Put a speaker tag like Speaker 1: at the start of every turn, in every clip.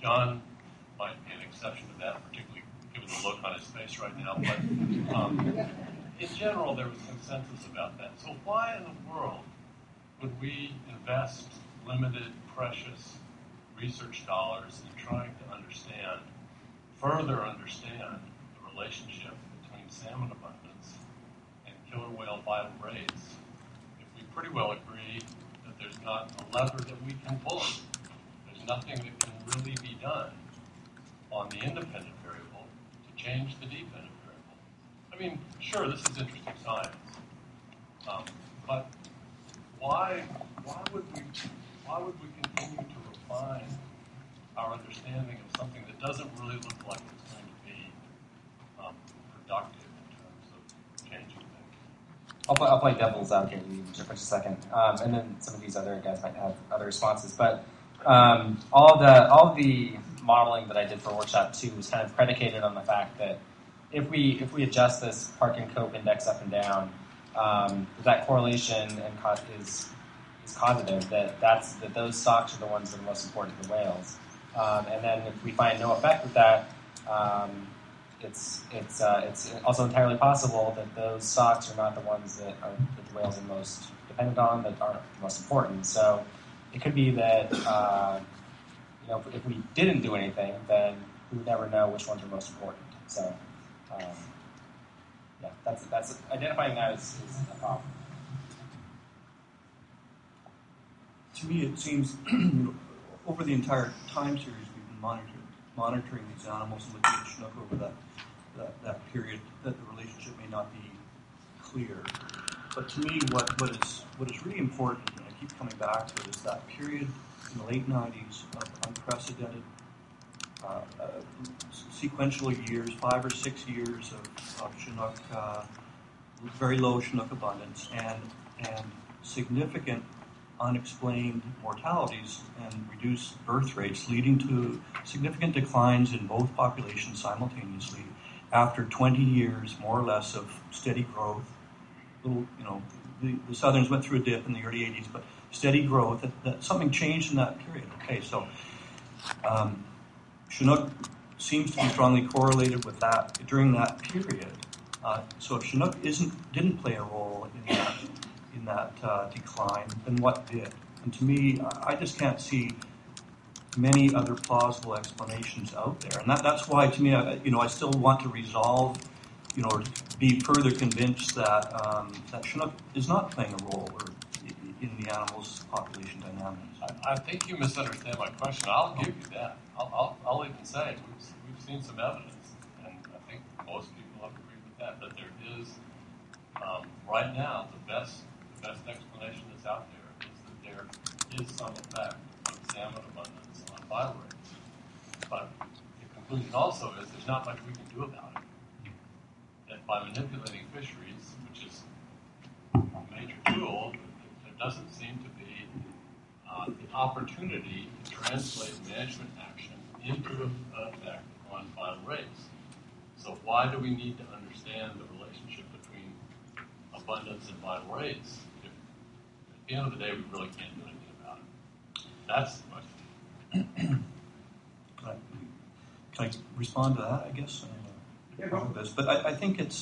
Speaker 1: John might be an exception to that, particularly given the look on his face right now. But in general, there was consensus about that. So why in the world would we invest limited, precious research dollars in trying to further understand the relationship between salmon abundance and killer whale vital rates if we pretty well agree that there's not a lever that we can pull? There's nothing that can really be done on the independent variable to change the dependent variable. I mean, sure, this is interesting science, but why would we continue to refine our understanding of something that doesn't really look like it's going to be productive in terms of changing things?
Speaker 2: I'll play devil's advocate with you for just a second, and then some of these other guys might have other responses. But all of the modeling that I did for workshop 2 was kind of predicated on the fact that if we adjust this Parkin Cope index up and down, that correlation is causative. That those stocks are the ones that are most important to the whales. And then if we find no effect with that, it's also entirely possible that those stocks are not the ones that the whales are most dependent on, that aren't most important. So it could be that if we didn't do anything, then we would never know which ones are most important. So that's identifying that is a problem.
Speaker 3: To me, it seems over the entire time series we've been monitoring these animals and looking at Chinook over that period, that the relationship may not be clear. But to me, what is really important, and I keep coming back to it, is that period in the late 90s of unprecedented sequential years, 5 or 6 years of Chinook, very low Chinook abundance, and significant unexplained mortalities and reduced birth rates, leading to significant declines in both populations simultaneously after 20 years, more or less, of steady growth. The Southerns went through a dip in the early 80s, but steady growth. That something changed in that period. Okay, so Chinook seems to be strongly correlated with that during that period. So if Chinook didn't play a role in that decline, then what did? And to me, I just can't see many other plausible explanations out there. And that's why, to me, I still want to resolve, or be further convinced that Chinook is not playing a role in the animal's population dynamics.
Speaker 1: I think you misunderstand my question. I'll give you that. I'll even say we've seen some evidence, and I think most people have agreed with that there is right now the best explanation that's out there is that there is some effect of salmon abundance on vital rates. But the conclusion also is there's not much we can do about it. That by manipulating fisheries, which is a major tool, there doesn't seem to be the opportunity to translate management action into an effect on vital rates. So why do we need to understand the relationship between abundance and vital rates if at the end of the day we really can't do anything about it? That's the question.
Speaker 3: Can I respond to that, I guess? But I think it's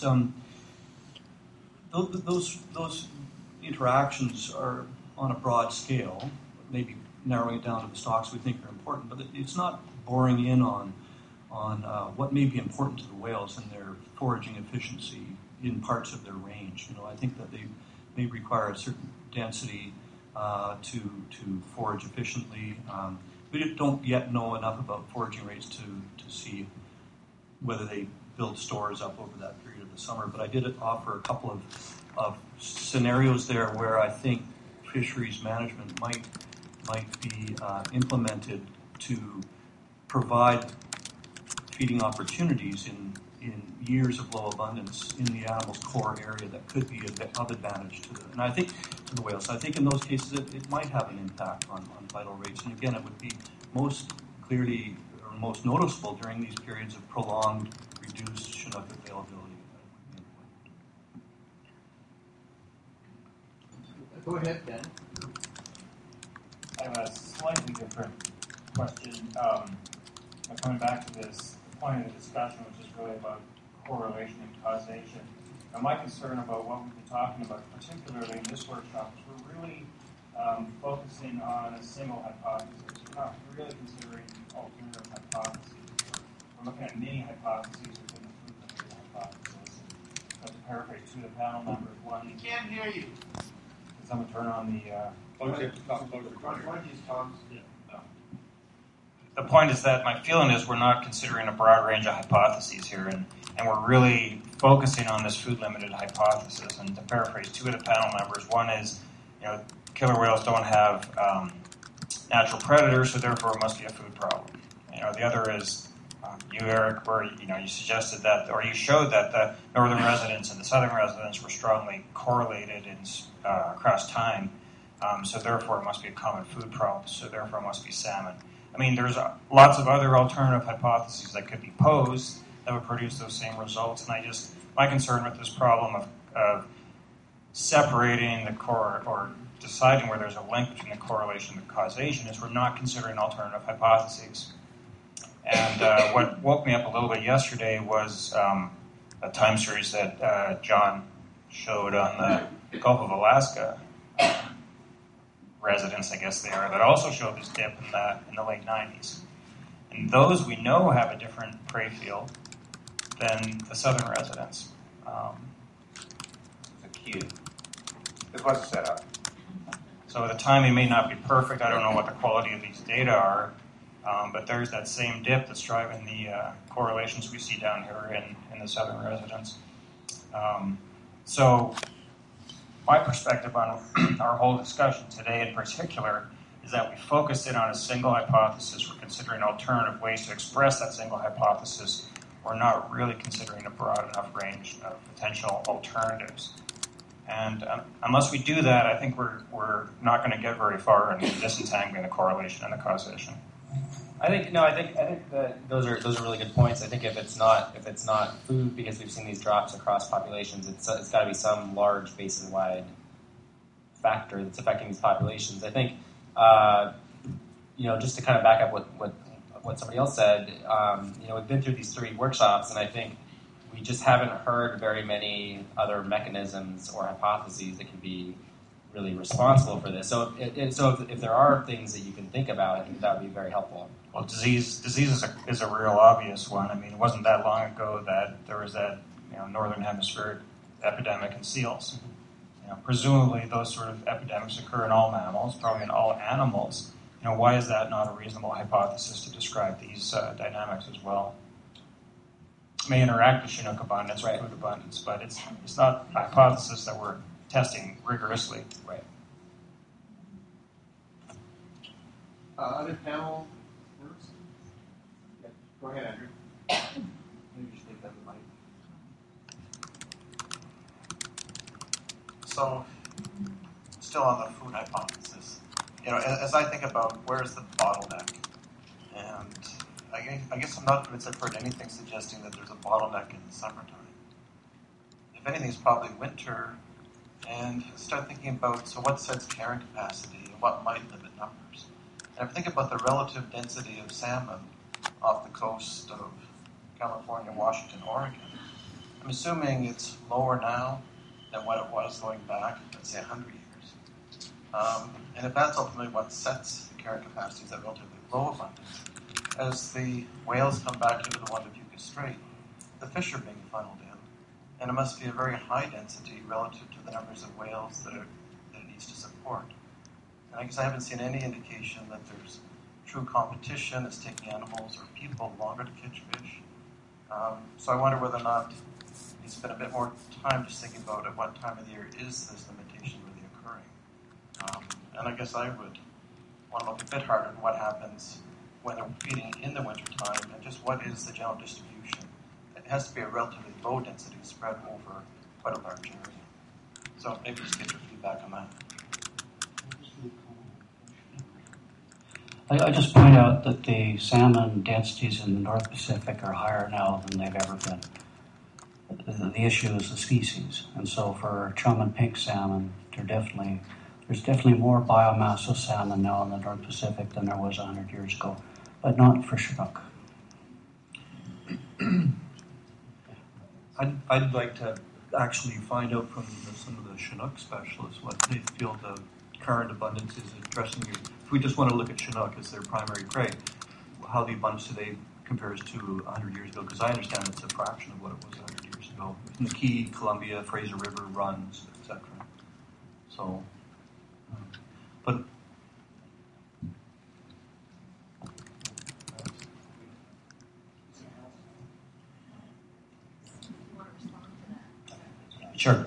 Speaker 3: those interactions are on a broad scale, maybe narrowing it down to the stocks we think are important, but it's not boring in on what may be important to the whales and their foraging efficiency in parts of their range. I think that they may require a certain density to forage efficiently. We don't yet know enough about foraging rates to see whether they build stores up over that period of the summer. But I did offer a couple of scenarios there where I think fisheries management might be implemented to provide feeding opportunities in years of low abundance in the animal's core area that could be of advantage to them. And I think to the whales. I think in those cases it might have an impact on vital rates. And again, it would be most clearly or most noticeable during these periods of prolonged reduced Chinook availability.
Speaker 4: Go ahead, Ben.
Speaker 5: I have a slightly different question.
Speaker 4: coming back to this point of the discussion, which is really about correlation and causation. Now, my concern about what we've been talking about, particularly in this workshop, is we're really focusing on a single hypothesis. We're not really considering alternative hypotheses. We're looking at many hypotheses within the food limited hypothesis. So to paraphrase two of the panel members, one...
Speaker 5: We can't hear you.
Speaker 4: Can someone turn on the... The point is that my feeling is we're not considering a broad range of hypotheses here, and we're really focusing on this food-limited hypothesis. And to paraphrase two of the panel members, one is, killer whales don't have natural predators, so therefore it must be a food problem. The other is you, Eric, where you suggested that, or you showed that the northern residents and the southern residents were strongly correlated across time. So therefore it must be a common food problem. So therefore it must be salmon. I mean, there's lots of other alternative hypotheses that could be posed that would produce those same results. And my concern with this problem of separating the core or deciding where there's a link between the correlation and the causation is we're not considering alternative hypotheses. And what woke me up a little bit yesterday was a time series that John showed on the Gulf of Alaska residents, I guess they are, that also showed this dip in the late 90s. And those we know have a different prey field than the southern residents.
Speaker 5: It's a cue. This was a setup.
Speaker 4: So the timing may not be perfect. I don't know what the quality of these data are, but there's that same dip that's driving the correlations we see down here in the southern residents. So my perspective on our whole discussion today in particular is that we focused in on a single hypothesis. We're considering alternative ways to express that single hypothesis. We're not really considering a broad enough range of potential alternatives. And unless we do that, I think we're not going to get very far in disentangling the correlation and the causation.
Speaker 2: I think that those are really good points. I think if it's not food, because we've seen these drops across populations, it's got to be some large basin-wide factor that's affecting these populations. I think just to kind of back up what somebody else said, we've been through these 3 workshops, and I think we just haven't heard very many other mechanisms or hypotheses that can be really responsible for this. So if there are things that you can think about, I think that would be very helpful.
Speaker 4: Well, disease is a real obvious one. I mean, it wasn't that long ago that there was that northern hemispheric epidemic in seals. Presumably those sort of epidemics occur in all mammals, probably in all animals. Why is that not a reasonable hypothesis to describe these dynamics as well? It may interact with Chinook abundance or food abundance, but it's not a hypothesis that we're testing rigorously.
Speaker 2: Right.
Speaker 5: Other panel works? Yeah. Go ahead, Andrew. Maybe you should take that mic.
Speaker 6: So, still on the food hypothesis, as I think about where's the bottleneck, and I guess I'm not convinced I've heard anything suggesting that there's a bottleneck in the summertime. If anything, it's probably winter, and start thinking about, so what sets carrying capacity and what might limit numbers? And if I think about the relative density of salmon off the coast of California, Washington, Oregon, I'm assuming it's lower now than what it was going back, let's say, 100 years. And if that's ultimately what sets the carrying capacity, is that relatively low abundance, as the whales come back into the Juan-de-Fuca Strait, the fish are being funneled in, and it must be a very high density relative to the numbers of whales that it needs to support. And I guess I haven't seen any indication that there's true competition that's taking animals or people longer to catch fish. So I wonder whether or not you spend a bit more time just thinking about at what time of the year is this limitation really occurring. And I guess I would want to look a bit harder at what happens when they're feeding in the wintertime and just what is the general distribution. It has to be a relatively low density spread over quite a large area. So maybe just get your feedback on that.
Speaker 7: I just point out that the salmon densities in the North Pacific are higher now than they've ever been. The issue is the species, and so for chum and pink salmon, there's definitely more biomass of salmon now in the North Pacific than there was 100 years ago, but not for Chinook.
Speaker 3: I'd like to actually find out from some of the Chinook specialists what they feel the current abundance is addressing. If we just want to look at Chinook as their primary prey, how the abundance today compares to 100 years ago, because I understand it's a fraction of what it was 100 years ago. In the Key, Columbia, Fraser River runs, etc. So, but
Speaker 8: Sure.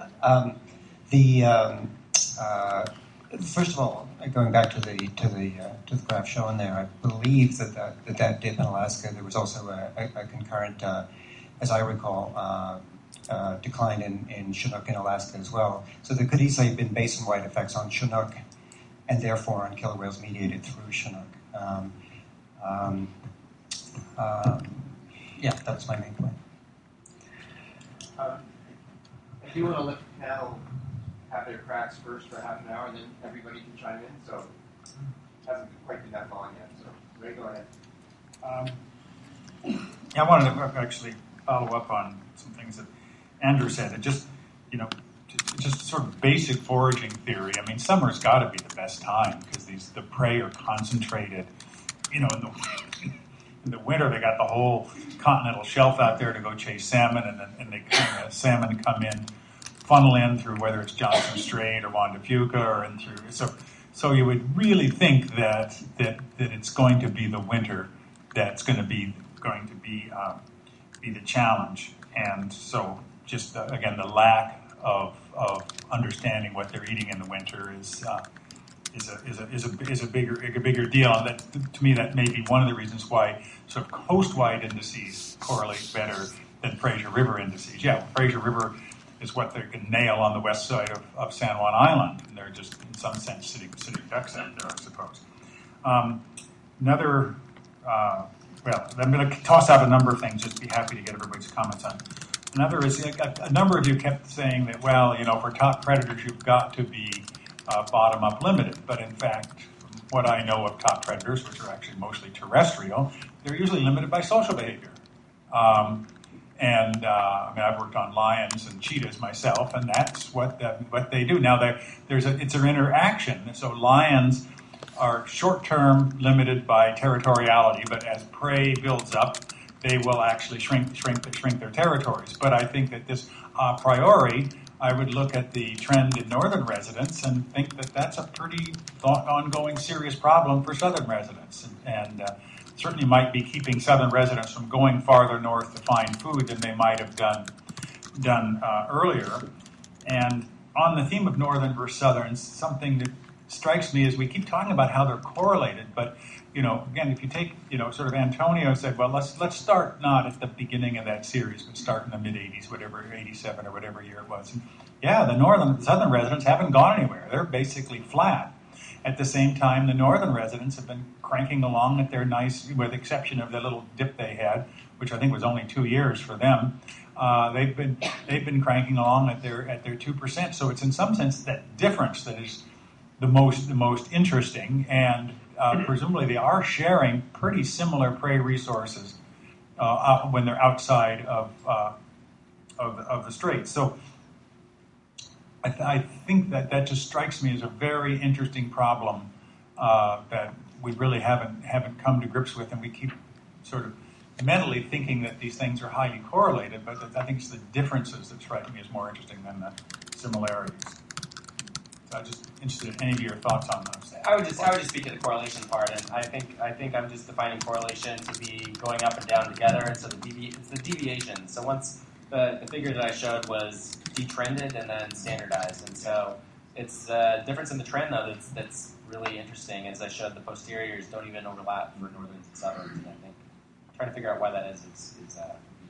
Speaker 8: First of all, going back to the graph shown there, I believe that dip in Alaska, there was also a concurrent, as I recall, decline in Chinook in Alaska as well. So there could easily have been basin-wide effects on Chinook, and therefore on killer whales mediated through Chinook. Yeah, that's my main point.
Speaker 5: If you want to let the panel have their cracks first for half an hour, and then everybody can chime in. So it hasn't quite been that long yet. So Ray, go ahead.
Speaker 9: I wanted to actually follow up on some things that Andrew said. It just, just sort of basic foraging theory. I mean, summer's got to be the best time because the prey are concentrated. In the winter, they got the whole continental shelf out there to go chase salmon, and salmon come in, funnel in through whether it's Johnson Strait or Juan de Fuca or in through. So you would really think that it's going to be the winter that's going to be the challenge, and so just again the lack of understanding what they're eating in the winter is a bigger deal, and that to me that may be one of the reasons why sort of coast-wide indices correlate better than Fraser River indices. Yeah, Fraser River is what they can nail on the west side of San Juan Island, and they're just in some sense sitting ducks out there, I suppose. I'm going to toss out a number of things. Just be happy to get everybody's comments on. Another is a number of you kept saying that, for top predators, you've got to be bottom-up limited. But in fact, from what I know of top predators, which are actually mostly terrestrial, they're usually limited by social behavior. I've worked on lions and cheetahs myself, and that's what they do. Now, it's an interaction. So lions are short-term limited by territoriality, but as prey builds up, they will actually shrink their territories. But I think that this a priori, I would look at the trend in northern residents and think that that's a pretty ongoing serious problem for southern residents, and certainly might be keeping southern residents from going farther north to find food than they might have done earlier. And on the theme of northern versus southern, something that strikes me is we keep talking about how they're correlated, but again, if you take sort of Antonio said, well, let's start not at the beginning of that series, but start in the mid '80s, whatever 87 or whatever year it was. And yeah, the southern residents haven't gone anywhere; they're basically flat. At the same time, the northern residents have been cranking along at their nice, with the exception of the little dip they had, which I think was only 2 years for them. They've been cranking along at their 2%. So it's in some sense that difference that is the most interesting, and presumably they are sharing pretty similar prey resources when they're outside of the straits. So I think that just strikes me as a very interesting problem that we really haven't come to grips with, and we keep sort of mentally thinking that these things are highly correlated, but I think it's the differences that strike me as more interesting than the similarities. So I'm just interested in any of your thoughts on those.
Speaker 2: I would just speak to the correlation part, and I think I'm just defining correlation to be going up and down together, and so it's the deviation. So once the figure that I showed was detrended and then standardized, and so it's a difference in the trend though that's really interesting. As I showed, the posteriors don't even overlap for northerns and southerns, and I think trying to figure out why that is really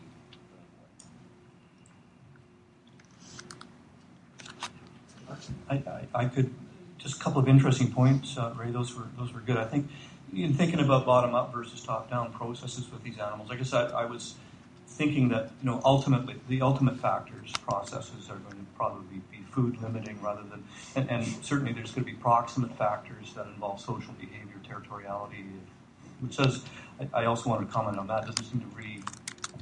Speaker 3: important. I could just a couple of interesting points, Ray. Those were good. I think in thinking about bottom up versus top down processes with these animals, I guess I was thinking that ultimately the ultimate processes are going to probably be food limiting rather than, and certainly there's going to be proximate factors that involve social behavior, territoriality. Which says, I also wanted to comment on that. Doesn't seem to really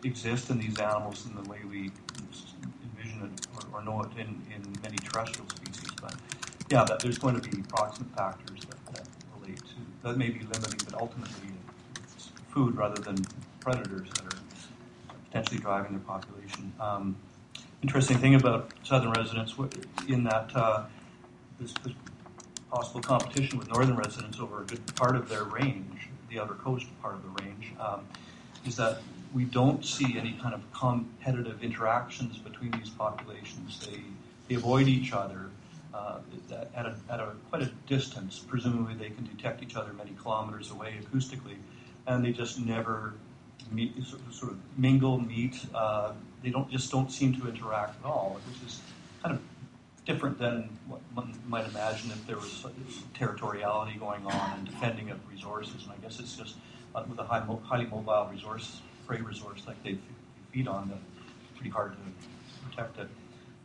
Speaker 3: exist in these animals in the way we envision it or know it in many terrestrial species. But yeah, there's going to be proximate factors that relate to that may be limiting, but ultimately it's food rather than predators that are potentially driving their population. Interesting thing about southern residents in that this possible competition with northern residents over a good part of their range, the outer coast part of the range, is that we don't see any kind of competitive interactions between these populations. They avoid each other at a quite a distance. Presumably they can detect each other many kilometers away acoustically, and they just never sort of mingle, meet. They don't seem to interact at all, which is kind of different than what one might imagine if there was territoriality going on and defending of resources. And I guess it's just with a highly mobile prey resource like they feed on, that it's pretty hard to protect it.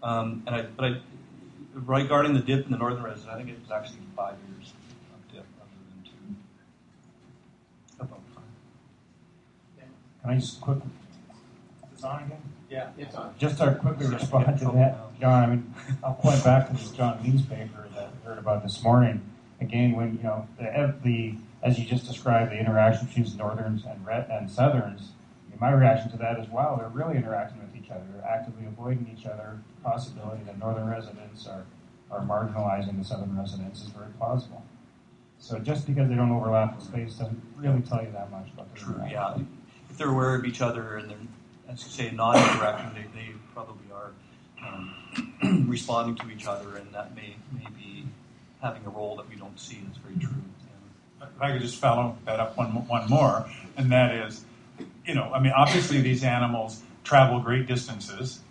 Speaker 3: Regarding the dip in the northern residents, I think it was actually 5 years of dip rather than 2. About 5.
Speaker 10: Can I just quickly? Is it on again?
Speaker 5: Yeah, it's on.
Speaker 10: Just to quickly respond to that, John. I mean, I'll point back to this John Means paper that we heard about this morning. Again, when the as you just described, the interaction between northerns and southerns. My reaction to that is, wow, they're really interacting with each other. They're actively avoiding each other. The possibility that northern residents are marginalizing the southern residents is very plausible. So just because they don't overlap in space doesn't really tell you that much about their
Speaker 3: True, yeah. If they're aware of each other and they're, as you say, not interacting, they probably are responding to each other, and that may be having a role that we don't see. That's very true.
Speaker 9: If I could just follow that up one more, and that is, obviously these animals travel great distances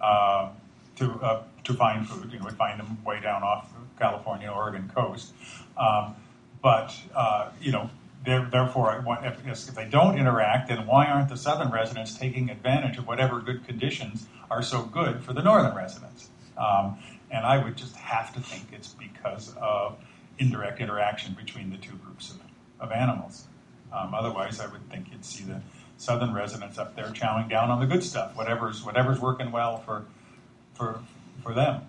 Speaker 9: to find food. We find them way down off the California, Oregon coast. Therefore, if they don't interact, then why aren't the southern residents taking advantage of whatever good conditions are so good for the northern residents? And I would just have to think it's because of indirect interaction between the two groups of animals. Otherwise, I would think you'd see the southern residents up there chowing down on the good stuff, whatever's working well for them.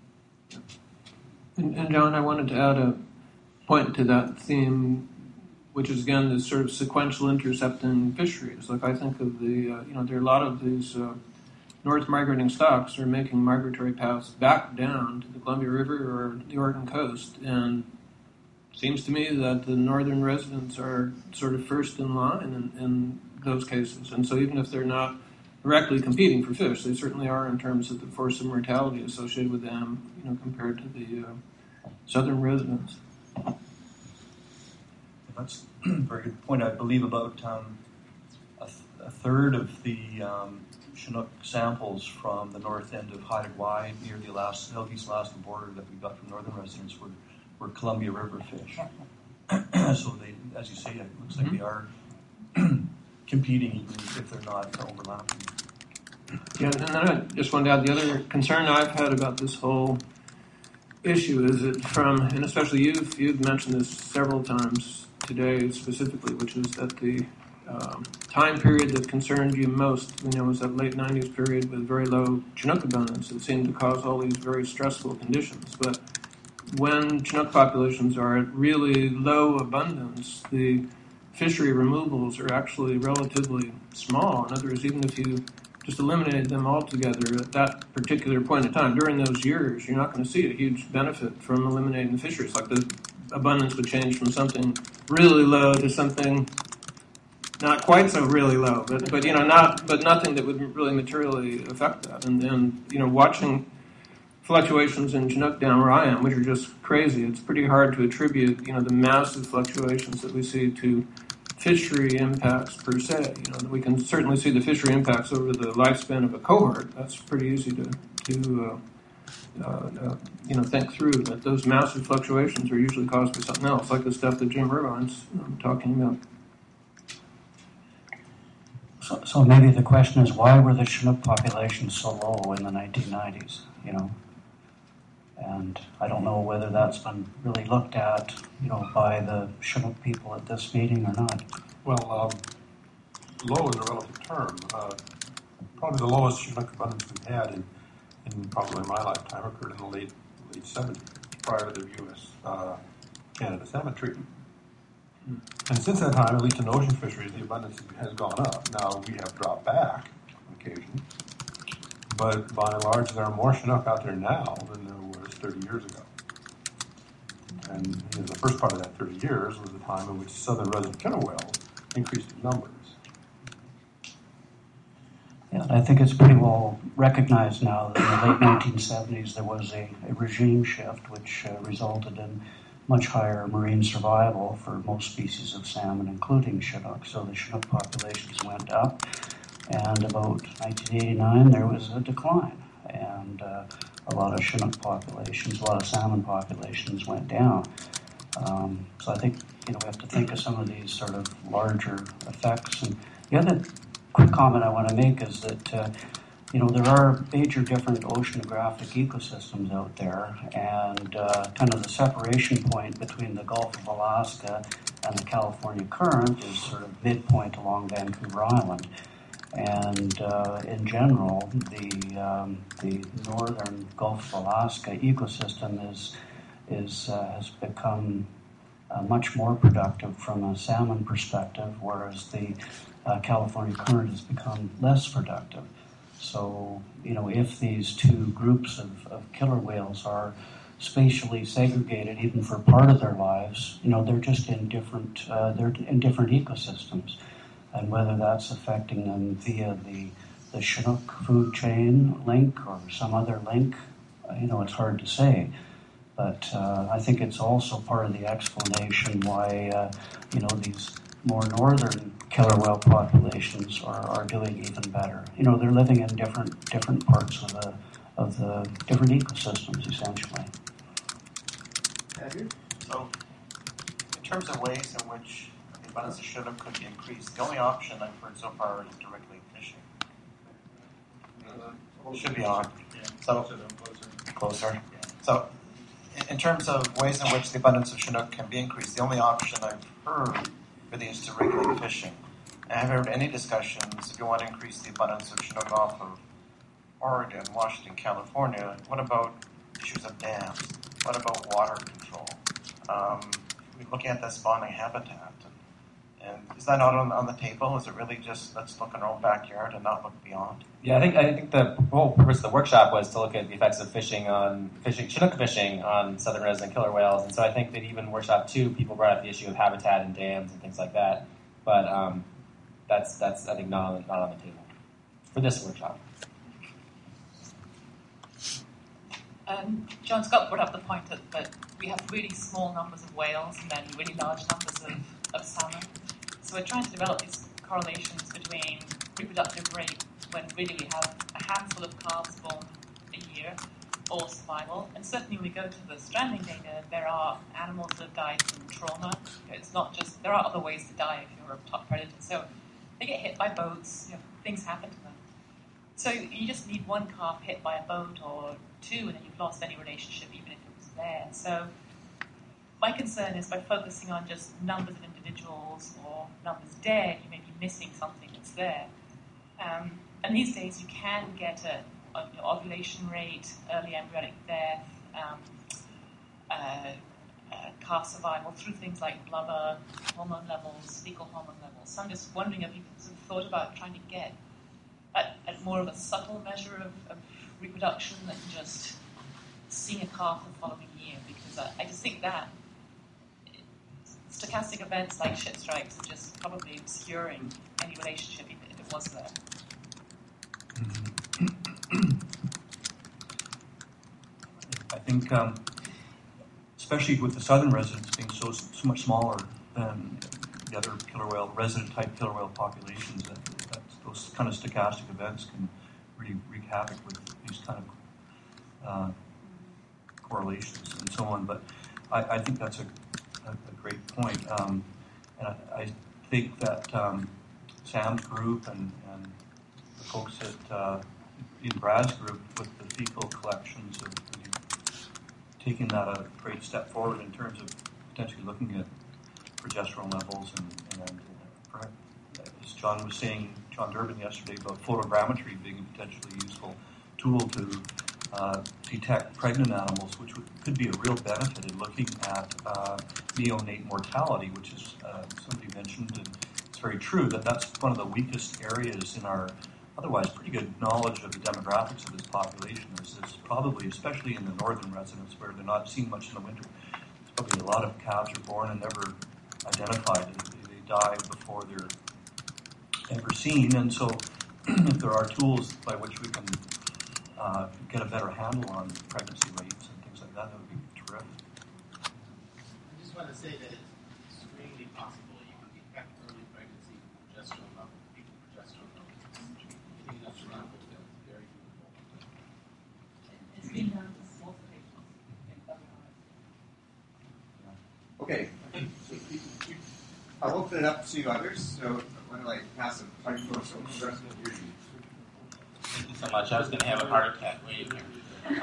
Speaker 11: And John, I wanted to add a point to that theme, which is again this sort of sequential intercepting fisheries. Like I think of there are a lot of these north migrating stocks are making migratory paths back down to the Columbia River or the Oregon coast, and it seems to me that the northern residents are sort of first in line in those cases. And so even if they're not directly competing for fish, they certainly are in terms of the force of mortality associated with them, compared to the southern residents.
Speaker 3: That's a very good point. I believe about a third of the Chinook samples from the north end of Haida Gwaii near the Southeast Alaska border that we got from northern residents were Columbia River fish. So they, as you say, it looks like they are competing even if they're not overlapping.
Speaker 11: Yeah, and then I just wanted to add the other concern I've had about this whole issue is that and especially you've mentioned this several times today specifically, which is that the time period that concerned you most, was that late 90s period with very low Chinook abundance. It seemed to cause all these very stressful conditions. But when Chinook populations are at really low abundance, the fishery removals are actually relatively small. In other words, even if you just eliminated them altogether at that particular point in time, during those years, you're not going to see a huge benefit from eliminating the fisheries. Like the abundance would change from something really low to something not quite so really low, but nothing that would really materially affect that. And watching fluctuations in Chinook down where I am, which are just crazy, it's pretty hard to attribute the massive fluctuations that we see to fishery impacts per se. We can certainly see the fishery impacts over the lifespan of a cohort. That's pretty easy to think through. But those massive fluctuations are usually caused by something else, like the stuff that Jim Irvine's talking about.
Speaker 7: So maybe the question is, why were the Chinook populations so low in the 1990s? And I don't know whether that's been really looked at, by the Chinook people at this meeting or not.
Speaker 9: Well,
Speaker 12: low in the relative term. Probably the lowest Chinook abundance we've had in probably my lifetime occurred in the late 70s, prior to the U.S. Canada salmon treaty. And since that time, at least in ocean fisheries, the abundance has gone up. Now, we have dropped back on occasion, but by and large, there are more Chinook out there now than there was 30 years ago. And the first part of that 30 years was the time in which southern resident killer whales increased in numbers.
Speaker 7: Yeah, I think it's pretty well recognized now that in the late 1970s there was a regime shift which resulted in much higher marine survival for most species of salmon, including Chinook. So the Chinook populations went up, and about 1989 there was a decline, and a lot of Chinook populations, a lot of salmon populations went down. So I think we have to think of some of these sort of larger effects. And the other quick comment I want to make is that there are major different oceanographic ecosystems out there, and kind of the separation point between the Gulf of Alaska and the California Current is sort of midpoint along Vancouver Island. And in general, the northern Gulf of Alaska ecosystem has become much more productive from a salmon perspective, whereas the California Current has become less productive. So, if these two groups of killer whales are spatially segregated, even for part of their lives, they're just in different ecosystems. And whether that's affecting them via the Chinook food chain link or some other link, it's hard to say. But I think it's also part of the explanation why, these more northern killer whale populations are doing even better. They're living in different parts of the different ecosystems, essentially.
Speaker 5: Andrew?
Speaker 6: So, in terms of ways in which the abundance of Chinook could be increased, the only option I've heard so far is directly fishing. Should be on. So, closer. So, in terms of ways in which the abundance of Chinook can be increased, the only option I've heard really is to regulate fishing. And I haven't heard any discussions if you want to increase the abundance of Chinook off of Oregon, Washington, California. What about issues of dams? What about water control? We're looking at that spawning habitat. And is that not on the table? Is it really just let's look in our own backyard and not look beyond?
Speaker 2: Yeah, I think the whole purpose of the workshop was to look at the effects of Chinook fishing on southern resident killer whales. And so I think that even workshop 2, people brought up the issue of habitat and dams and things like that. But that's I think not on the table for this workshop.
Speaker 13: John Scott brought up the point that we have really small numbers of whales and then really large numbers of salmon. So we're trying to develop these correlations between reproductive rate when really we have a handful of calves born a year or survival. And certainly when we go to the stranding data, there are animals that have died from trauma. It's not just, there are other ways to die if you're a top predator. So they get hit by boats, things happen to them. So you just need one calf hit by a boat or two, and then you've lost any relationship, even if it was there. So my concern is by focusing on just numbers of individuals or numbers dead, you may be missing something that's there. And these days you can get an ovulation rate, early embryonic death, calf survival through things like blubber, hormone levels, fecal hormone levels. So I'm just wondering if you've sort of thought about trying to get at more of a subtle measure of reproduction than just seeing a calf the following year, because I just think that stochastic events like ship strikes are just probably obscuring any relationship, even if it was there.
Speaker 3: I think, especially with the southern residents being so much smaller than the other killer whale, resident-type killer whale populations, that those kind of stochastic events can really wreak havoc with these kind of correlations and so on. But I think that's a great point. And I think that Sam's group and the folks in Brad's group with the fecal collections have really taken that a great step forward in terms of potentially looking at progesterone levels and as John was saying, John Durbin yesterday, about photogrammetry being a potentially useful tool to detect pregnant animals, which could be a real benefit in looking at neonate mortality, which is somebody mentioned, and it's very true that that's one of the weakest areas in our otherwise pretty good knowledge of the demographics of this population. Is probably, especially in the northern residents where they're not seen much in the winter, there's probably a lot of calves are born and never identified. They die before they're ever seen, and so if there are tools by which we can get a better handle on pregnancy rates and things like that would be terrific.
Speaker 14: I just want to say that it's extremely possible you can detect early pregnancy with progesterone levels, fetal progesterone levels. I think that's around it's very doable.
Speaker 13: It's been done to small patients in WRS.
Speaker 5: Okay. I'll open it up to others. So why don't I pass the microphone to the rest of you?
Speaker 14: Thank you so much. I was going to have a heart attack waiting here.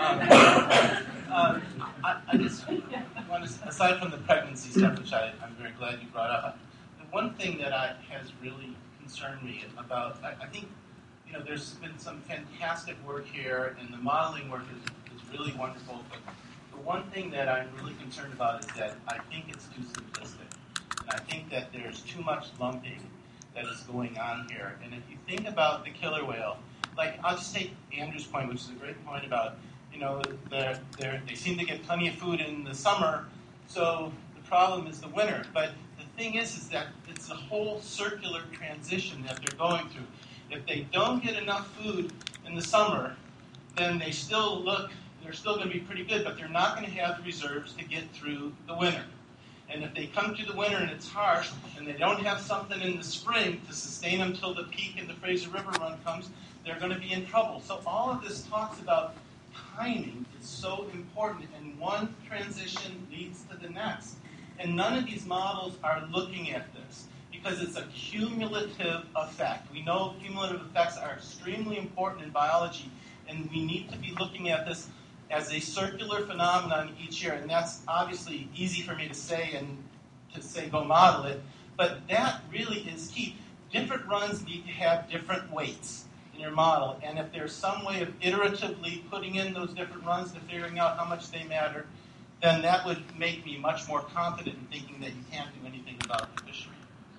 Speaker 14: I just want to, aside from the pregnancy stuff, which I'm very glad you brought up, the one thing that has really concerned me about, I think, there's been some fantastic work here, and the modeling work is really wonderful, but the one thing that I'm really concerned about is that I think it's too simplistic. And I think that there's too much lumping that is going on here. And if you think about the killer whale, like, I'll just take Andrew's point, which is a great point about, they seem to get plenty of food in the summer, so the problem is the winter. But the thing is that it's a whole circular transition that they're going through. If they don't get enough food in the summer, then they're still going to be pretty good, but they're not going to have the reserves to get through the winter. And if they come to the winter and it's harsh, and they don't have something in the spring to sustain them till the peak in the Fraser River run comes, they're going to be in trouble. So all of this talks about timing is so important, and one transition leads to the next. And none of these models are looking at this because it's a cumulative effect. We know cumulative effects are extremely important in biology, and we need to be looking at this as a circular phenomenon each year. And that's obviously easy for me to say and to say go model it, but that really is key. Different runs need to have different weights in your model, and if there's some way of iteratively putting in those different runs to figuring out how much they matter, then that would make me much more confident in thinking that you can't do anything about the fishery.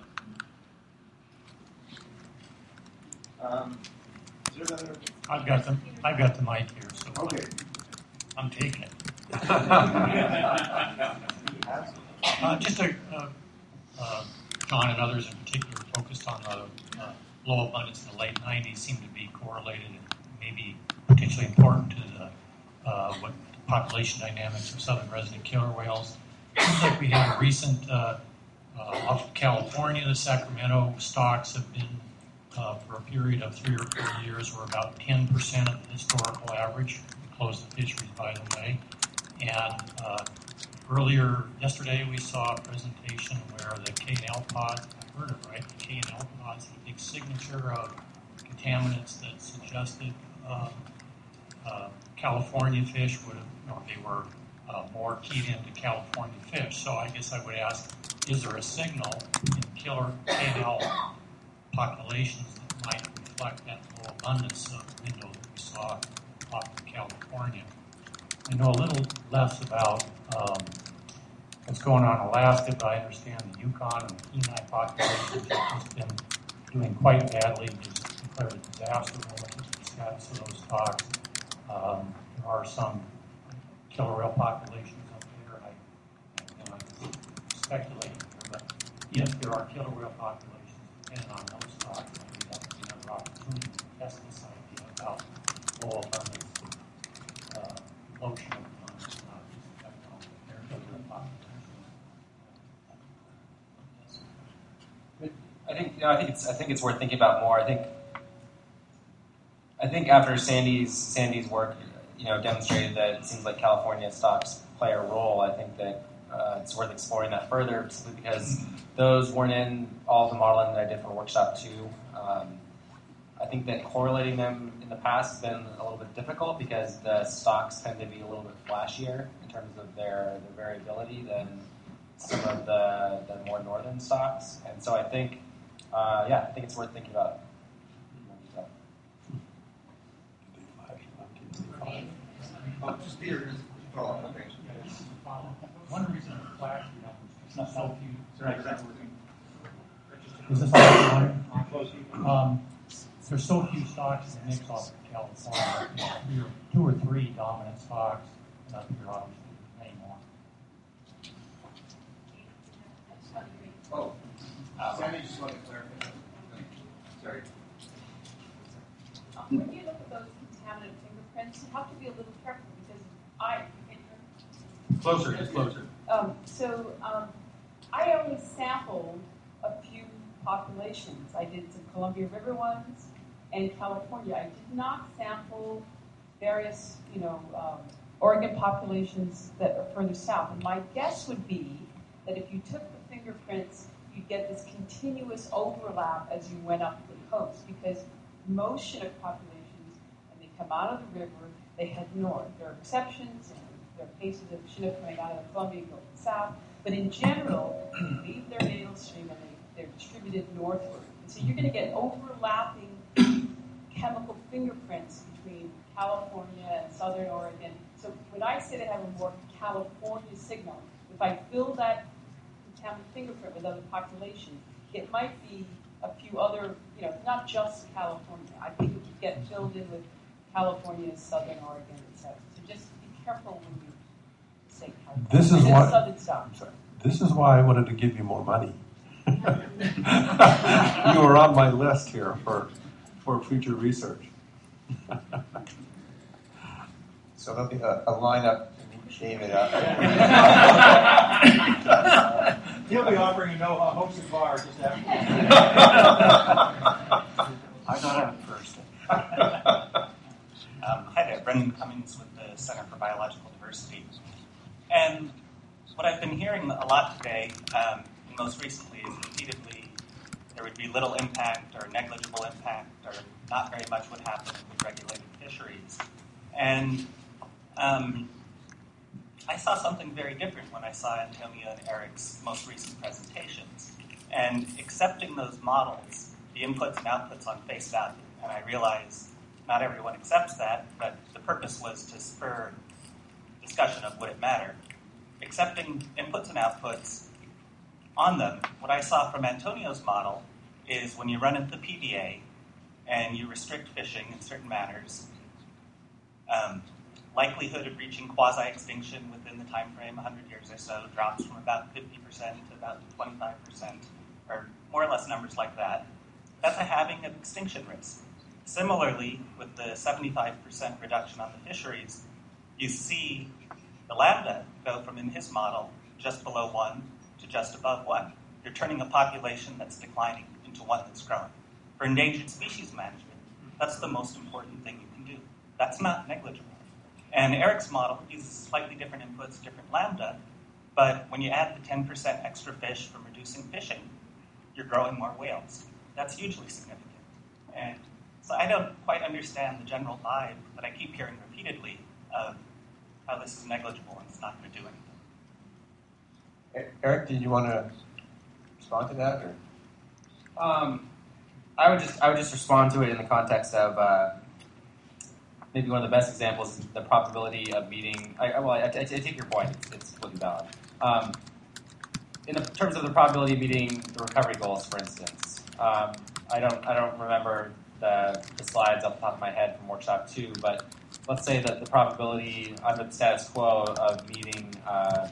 Speaker 15: I've got the mic here, so
Speaker 5: okay.
Speaker 15: I'm taking it. John and others in particular focused on the low abundance in the late 90s seemed to be correlated and maybe potentially important to the what the population dynamics of southern resident killer whales. It seems like we had a recent off of California, the Sacramento stocks have been for a period of 3 or 4 years were about 10% of the historical average. We closed the fisheries, by the way. And earlier yesterday we saw a presentation where the K&L pods, I heard it right, the K&L pods had a big signature of contaminants that suggested California fish would have, or they were more keyed into California fish. So I guess I would ask, is there a signal in killer K&L populations that might reflect that low abundance window that we saw off of California? I know a little less about what's going on in Alaska, but I understand the Yukon and the Kenai populations have just been doing quite badly, just declared a disaster relative to the status of those stocks. There are some killer whale populations up there. I'm speculating here, but if there are killer whale populations depending on those stocks, maybe that would be another opportunity to test this idea about low abundance and lotion of abundance, not just effect on their killer whale populations.
Speaker 2: I think it's worth thinking about more. I think after Sandy's work, demonstrated that it seems like California stocks play a role. I think that it's worth exploring that further, simply because those weren't in all the modeling that I did for Workshop 2. I think that correlating them in the past has been a little bit difficult because the stocks tend to be a little bit flashier in terms of their variability than some of the more northern stocks. And so I think yeah, I think it's worth thinking about.
Speaker 5: Oh, just Peter.
Speaker 15: One reason the flash is not so few. Is this all there's so few stocks in the mix off of California. There are 2 or 3 dominant stocks, and I think there are obviously many more.
Speaker 5: Oh, Sammy just wanted to clarify. Sorry.
Speaker 16: When you look at those contaminant fingerprints, you have to be a little careful because
Speaker 12: Closer, just closer.
Speaker 16: I only sampled a few populations. I did some Columbia River ones and California. I did not sample various, Oregon populations that are further south. And my guess would be that if you took the fingerprints, you'd get this continuous overlap as you went up the coast, because most Chinook populations, when they come out of the river, they head north. There are exceptions, and there are cases of Chinook coming out of the Columbia going south, but in general, they leave their natal stream and they're distributed northward. And so you're going to get overlapping chemical fingerprints between California and southern Oregon. So when I say they have a more California signal, if I fill that contaminant fingerprint with other populations, it might be a few other, not just California. I think it would get filled in with California, southern Oregon, etc. So just be careful when you say California.
Speaker 12: This is why.
Speaker 16: Southern stuff.
Speaker 12: This is why I wanted to give you more money. You were on my list here for future research.
Speaker 6: So there'll be a lineup to David up.
Speaker 3: He'll be offering you no hopes and bar just after.
Speaker 17: I got it first. Hi there, Brendan Cummings with the Center for Biological Diversity. And what I've been hearing a lot today, most recently, is repeatedly there would be little impact or negligible impact or not very much would happen with regulated fisheries. And I saw something very different when I saw Antonio and Eric's most recent presentations. And accepting those models, the inputs and outputs on face value, and I realize not everyone accepts that, but the purpose was to spur discussion of would it matter. Accepting inputs and outputs on them, what I saw from Antonio's model is when you run into the PDA and you restrict fishing in certain manners, likelihood of reaching quasi-extinction within the time frame, 100 years or so, drops from about 50% to about 25%, or more or less numbers like that. That's a halving of extinction risk. Similarly, with the 75% reduction on the fisheries, you see the lambda go from, in his model, just below 1 to just above 1. You're turning a population that's declining into one that's growing. For endangered species management, that's the most important thing you can do. That's not negligible. And Eric's model uses slightly different inputs, different lambda, but when you add the 10% extra fish from reducing fishing, you're growing more whales. That's hugely significant. And so I don't quite understand the general vibe that I keep hearing repeatedly of how this is negligible and it's not going to do anything.
Speaker 6: Eric, did you want to respond to that? Or?
Speaker 2: I would just respond to it in the context of maybe one of the best examples is the probability of meeting. I take your point; it's completely valid. In terms of the probability of meeting the recovery goals, for instance, I don't remember the slides off the top of my head from workshop 2, but let's say that the probability under the status quo of meeting a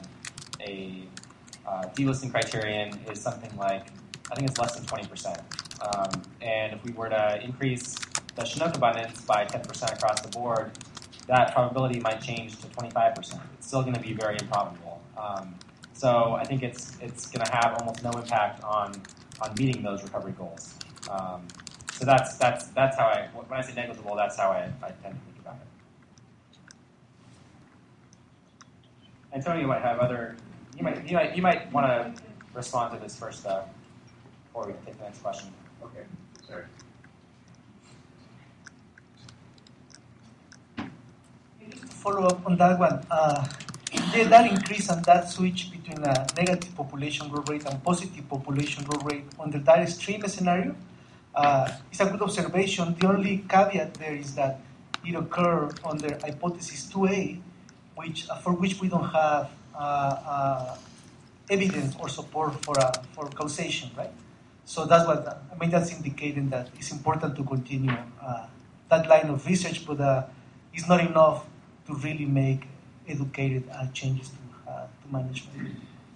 Speaker 2: delisting criterion is something like, I think it's less than 20%. And if we were to increase the Chinook abundance by 10% across the board, that probability might change to 25%. It's still going to be very improbable. So I think it's going to have almost no impact on meeting those recovery goals. So that's how when I say negligible, that's how I tend to think about it. Antonio might have other. You might want to respond to this first, though, before we take the next question.
Speaker 5: Okay, sorry.
Speaker 18: Follow up on that one. That increase and that switch between between a negative population growth rate and positive population growth rate under that extreme scenario. It's a good observation. The only caveat there is that it occurred under hypothesis 2A, for which we don't have evidence or support for causation, right? So that's that's indicating that it's important to continue that line of research, but it's not enough to really make educated changes to management.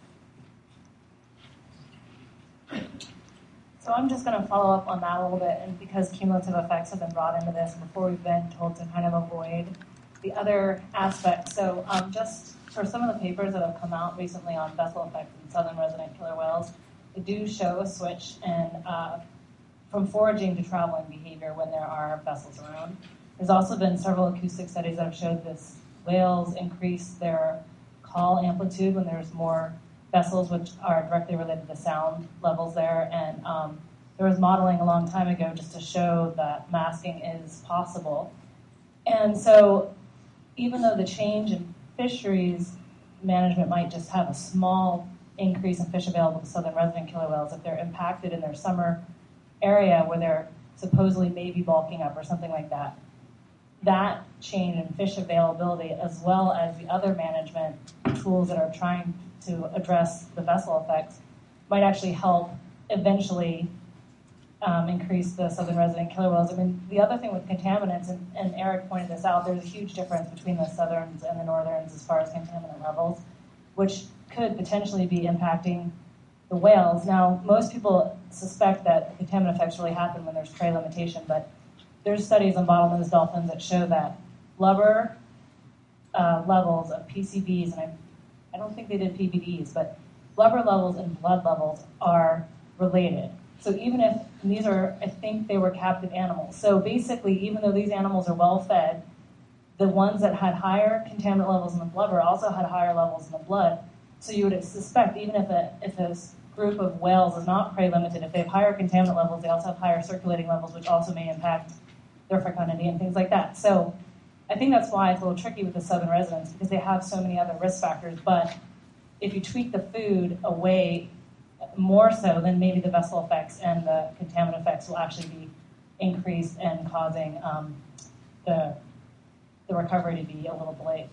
Speaker 19: So I'm just going to follow up on that a little bit, and because cumulative effects have been brought into this before we've been told to kind of avoid the other aspects. So just for some of the papers that have come out recently on vessel effects in southern resident killer whales, they do show a switch in from foraging to traveling behavior when there are vessels around. There's also been several acoustic studies that have showed this whales increase their call amplitude when there's more vessels, which are directly related to sound levels there. And there was modeling a long time ago just to show that masking is possible. And so even though the change in fisheries management might just have a small increase in fish available to southern resident killer whales, if they're impacted in their summer area where they're supposedly maybe bulking up or something like that, that change in fish availability, as well as the other management tools that are trying to address the vessel effects, might actually help eventually increase the southern resident killer whales. I mean, the other thing with contaminants, and Eric pointed this out, there's a huge difference between the southerns and the northerns as far as contaminant levels, which could potentially be impacting the whales. Now, most people suspect that contaminant effects really happen when there's prey limitation, but there's studies on bottlenose dolphins that show that blubber levels of PCBs, and I don't think they did PBDs, but blubber levels and blood levels are related. So even if, and these are, I think they were captive animals. So basically, even though these animals are well fed, the ones that had higher contaminant levels in the blubber also had higher levels in the blood. So you would suspect, even if a group of whales is not prey limited, if they have higher contaminant levels, they also have higher circulating levels, which also may impact their fecundity and things like that. So I think that's why it's a little tricky with the southern residents, because they have so many other risk factors. But if you tweak the food away more so, then maybe the vessel effects and the contaminant effects will actually be increased and causing the recovery to be a little delayed.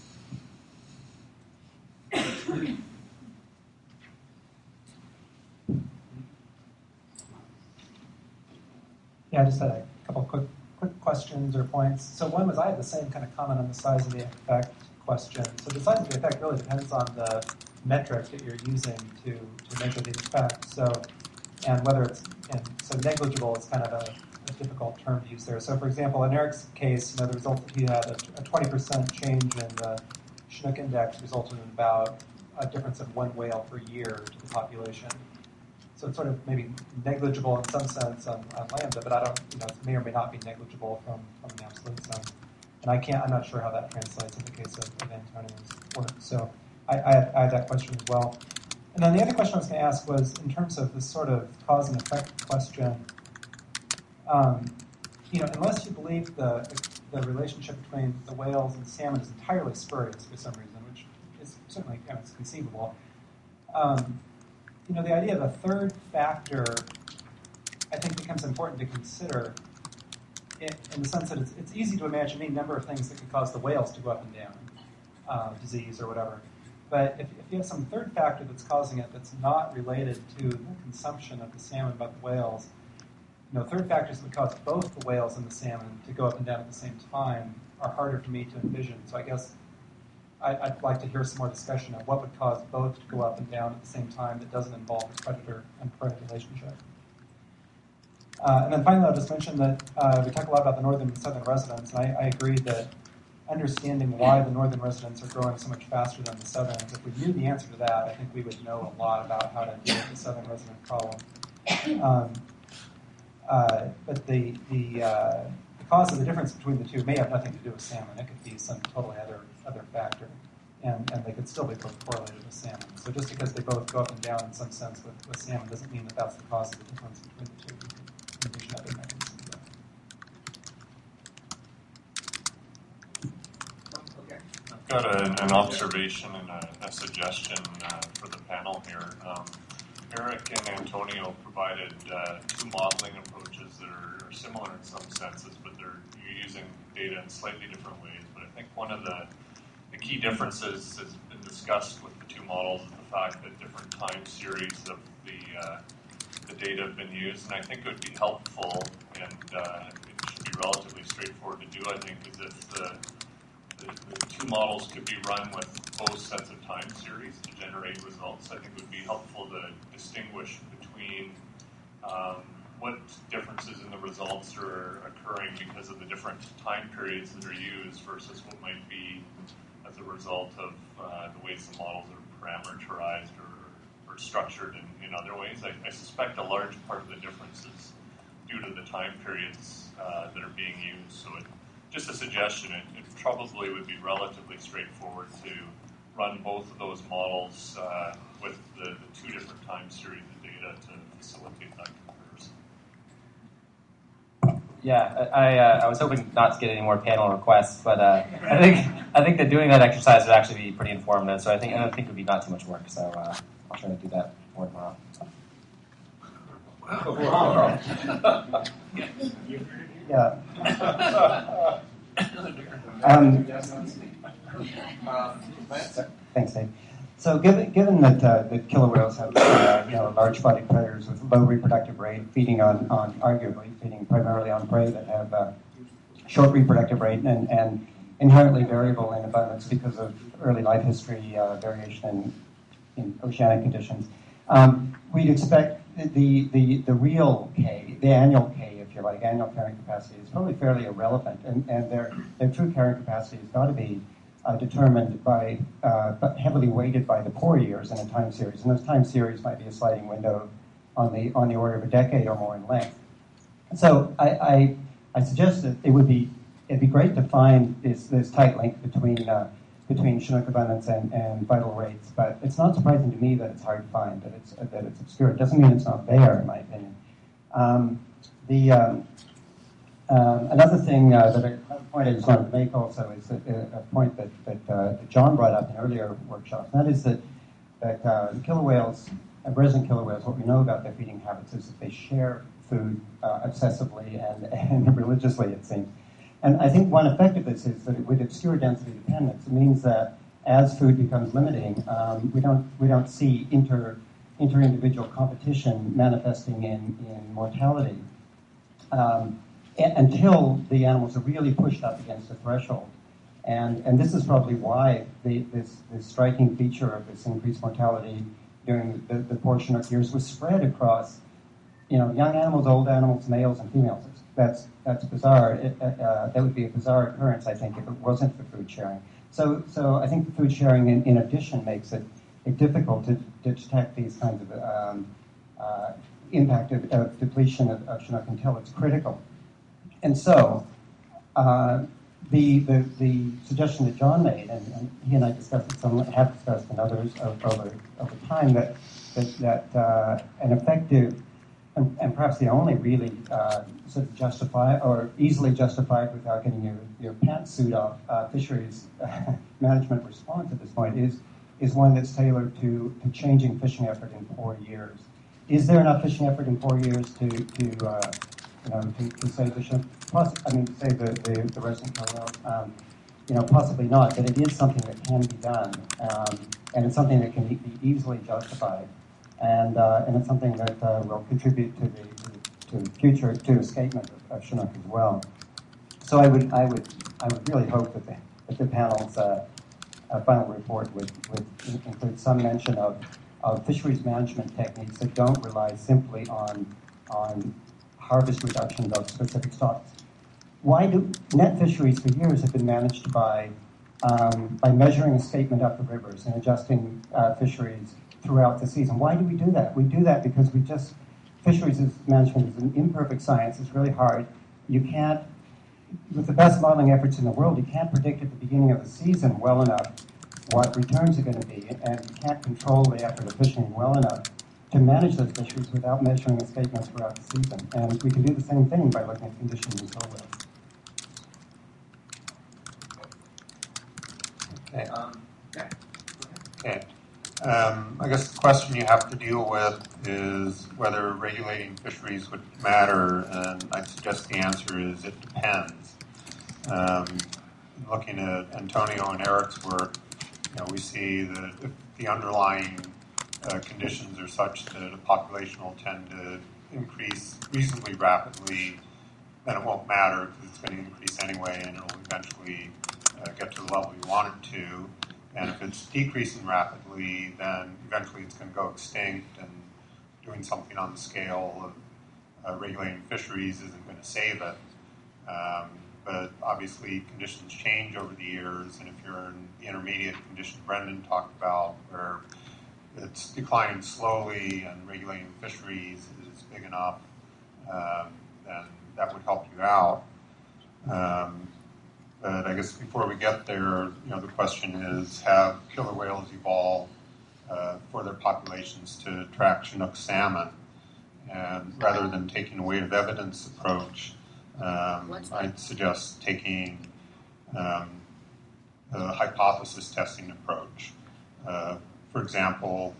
Speaker 20: Yeah, I just had a couple quick questions or points. So one was, I had the same kind of comment on the size of the effect question. So the size of the effect really depends on the metric that you're using to measure the effect. So, and whether it's, and so negligible is kind of a difficult term to use there. So for example, in Eric's case, the result that he had a 20% change in the Chinook index resulted in about a difference of one whale per year to the population. So it's sort of maybe negligible in some sense on lambda, but I don't, it may or may not be negligible from an absolute sense. And I'm not sure how that translates in the case of Antonio's work. So I had that question as well. And then the other question I was going to ask was, in terms of this sort of cause and effect question, unless you believe the relationship between the whales and salmon is entirely spurious for some reason, which is certainly it's conceivable, the idea of a third factor, I think, becomes important to consider in the sense that it's easy to imagine any number of things that could cause the whales to go up and down, disease or whatever. But if you have some third factor that's causing it that's not related to the consumption of the salmon by the whales, third factors that would cause both the whales and the salmon to go up and down at the same time are harder for me to envision. So I guess I'd like to hear some more discussion of what would cause both to go up and down at the same time that doesn't involve the predator and prey relationship. And then finally, I'll just mention that we talk a lot about the northern and southern residents, and I agree that understanding why the northern residents are growing so much faster than the southerns, if we knew the answer to that, I think we would know a lot about how to deal with the southern resident problem. But the cause of the difference between the two may have nothing to do with salmon. It could be some totally other factor, and they could still be both correlated with salmon. So just because they both go up and down in some sense with salmon doesn't mean that that's the cause of the difference between the two. You can envision other mechanisms there.
Speaker 21: I've got an observation and a suggestion panel here. Eric and Antonio provided two modeling approaches that are similar in some senses, but you're using data in slightly different ways. But I think one of the key differences has been discussed with the two models is the fact that different time series of the data have been used, and I think it would be helpful, and it should be relatively straightforward to do, I think, is if the two models could be run with both sets of time series to generate results. I think it would be helpful to distinguish between what differences in the results are occurring because of the different time periods that are used versus what might be as a result of the ways the models are parameterized or structured in other ways. I suspect a large part of the difference is due to the time periods that are being used. So just a suggestion, it probably would be relatively straightforward to run both of those models with the two different time series of data to facilitate that comparison.
Speaker 2: Yeah, I was hoping not to get any more panel requests, but I think that doing that exercise would actually be pretty informative. So I don't think it would be not too much work. So I'll try to do that more tomorrow.
Speaker 8: Yeah. Thanks, Dave. So, given that killer whales have large-bodied predators with low reproductive rate, feeding primarily on prey that have short reproductive rate and inherently variable in abundance because of early life history variation in oceanic conditions, we'd expect the real K, the annual K, if you like, annual carrying capacity is probably fairly irrelevant, and their true carrying capacity has got to be determined by, but heavily weighted by the core years in a time series, and those time series might be a sliding window on the order of a decade or more in length. So I suggest that it'd be great to find this tight link between Chinook abundance and vital rates, but it's not surprising to me that it's hard to find, that it's obscure. It doesn't mean it's not there, in my opinion. Another thing a point I just wanted to make also is a point that John brought up in earlier workshops, and that is that killer whales, resident killer whales, what we know about their feeding habits is that they share food obsessively and religiously, it seems. And I think one effect of this is that with obscure density dependence, it means that as food becomes limiting, we don't see inter-individual competition manifesting in mortality until the animals are really pushed up against the threshold. And this is probably why this striking feature of this increased mortality during the poor Chinook years was spread across, young animals, old animals, males, and females. That's bizarre. That would be a bizarre occurrence, I think, if it wasn't for food sharing. So I think the food sharing, in addition, makes it difficult to detect these kinds of impact of depletion of Chinook until it's critical. And so the suggestion that John made, and he and I discussed it some, have discussed and others over time, that an effective and perhaps the only really sort of justify or easily justified without getting your pantsuit off fisheries management response at this point is one that's tailored to changing fishing effort in 4 years. Is there enough fishing effort in 4 years to save the shrimp? Save the resident killer whales? Possibly not, but it is something that can be done, and it's something that can be easily justified. And it's something that will contribute to escapement of Chinook as well. So I would really hope that the panel's final report would include some mention of fisheries management techniques that don't rely simply on harvest reductions of specific stocks. Why do net fisheries for years have been managed by measuring escapement up the rivers and adjusting fisheries throughout the season? Why do we do that? We do that because fisheries management is an imperfect science. It's really hard. You can't, with the best modeling efforts in the world, you can't predict at the beginning of the season well enough what returns are going to be, and you can't control the effort of fishing well enough to manage those fisheries without measuring escapements throughout the season. And we can do the same thing by looking at conditions in soil wells.
Speaker 12: Okay. I guess the question you have to deal with is whether regulating fisheries would matter, and I suggest the answer is it depends. Looking at Antonio and Eric's work, we see that if the underlying conditions are such that a population will tend to increase reasonably rapidly, then it won't matter because it's going to increase anyway, and it'll eventually get to the level you want it to. And if it's decreasing rapidly, then eventually it's going to go extinct, and doing something on the scale of regulating fisheries isn't going to save it. But obviously conditions change over the years, and if you're in the intermediate condition Brendan talked about, where it's declining slowly and regulating fisheries is big enough, then that would help you out. But I guess before we get there, the question is, have killer whales evolved for their populations to attract Chinook salmon? And rather than taking a weight of evidence approach, I'd suggest taking a hypothesis testing approach. For example,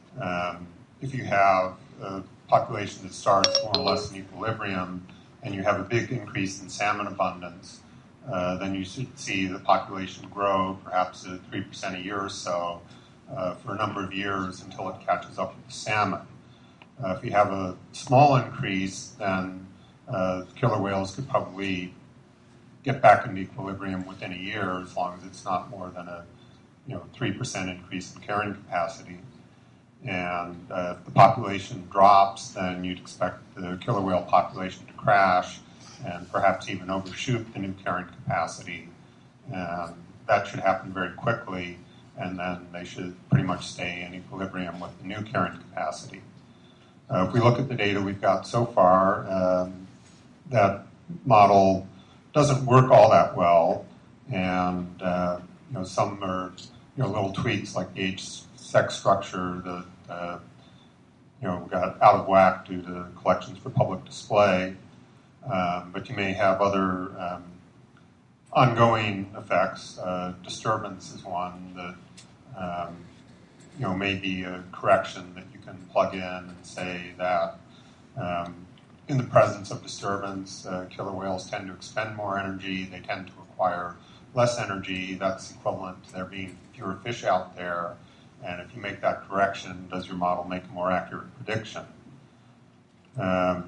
Speaker 12: if you have a population that starts more or less in equilibrium and you have a big increase in salmon abundance, then you should see the population grow perhaps at 3% a year or so for a number of years until it catches up with the salmon. If you have a small increase, then killer whales could probably get back into equilibrium within a year, as long as it's not more than a 3% increase in carrying capacity. And if the population drops, then you'd expect the killer whale population to crash and perhaps even overshoot the new carrying capacity. And that should happen very quickly, and then they should pretty much stay in equilibrium with the new carrying capacity. If we look at the data we've got so far, that model doesn't work all that well, and some are little tweaks like the age-sex structure that got out of whack due to collections for public display. But you may have other ongoing effects. Disturbance is one that may be a correction that you can plug in and say that in the presence of disturbance, killer whales tend to expend more energy. They tend to require less energy. That's equivalent to there being fewer fish out there. And if you make that correction, does your model make a more accurate prediction? Let's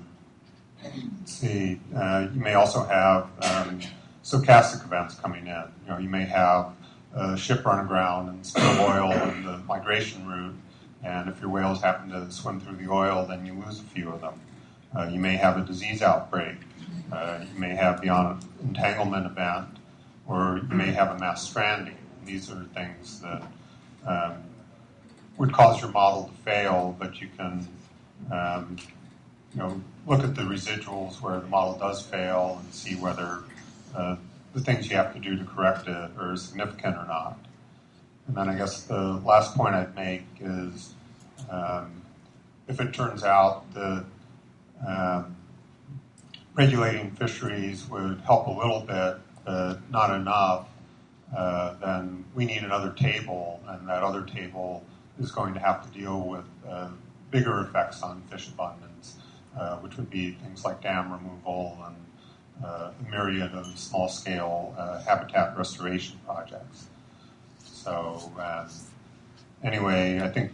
Speaker 12: see. You may also have stochastic events coming in. You may have a ship run aground and spill oil in the migration route, and if your whales happen to swim through the oil, then you lose a few of them. You may have a disease outbreak. You may have the entanglement event, or you may have a mass stranding. These are things that would cause your model to fail, but you can look at the residuals where the model does fail and see whether the things you have to do to correct it are significant or not. And then I guess the last point I'd make is if it turns out that regulating fisheries would help a little bit, but not enough, then we need another table, and that other table is going to have to deal with bigger effects on fish abundance, which would be things like dam removal and a myriad of small-scale habitat restoration projects. So anyway, I think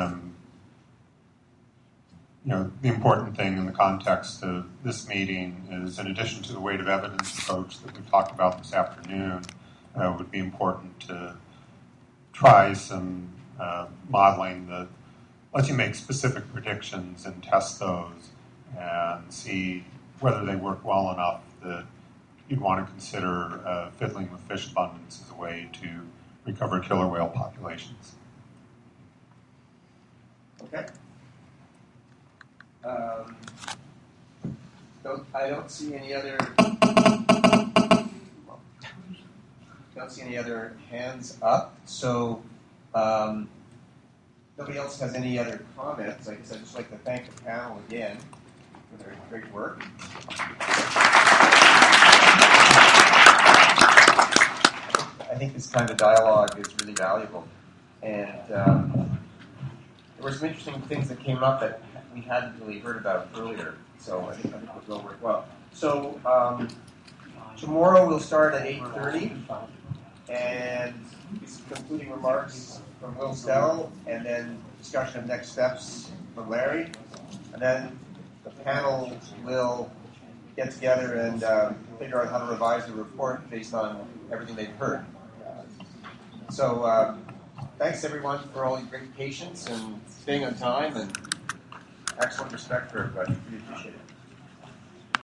Speaker 12: the important thing in the context of this meeting is, in addition to the weight of evidence approach that we've talked about this afternoon, it would be important to try some modeling that lets you make specific predictions and test those and see whether they work well enough that you'd want to consider fiddling with fish abundance as a way to recover killer whale populations.
Speaker 5: Okay. I don't see any other hands up. So nobody else has any other comments. I guess I'd just like to thank the panel again for their great work. I think this kind of dialogue is really valuable, and there were some interesting things that came up that we hadn't really heard about earlier. So I think it will work well. So tomorrow we'll start at 8:30, and some concluding remarks from Will Stell, and then discussion of next steps from Larry, and then the panel will get together and figure out how to revise the report based on everything they've heard. So thanks everyone for all your great patience and staying on time and excellent respect for everybody. Really appreciate it.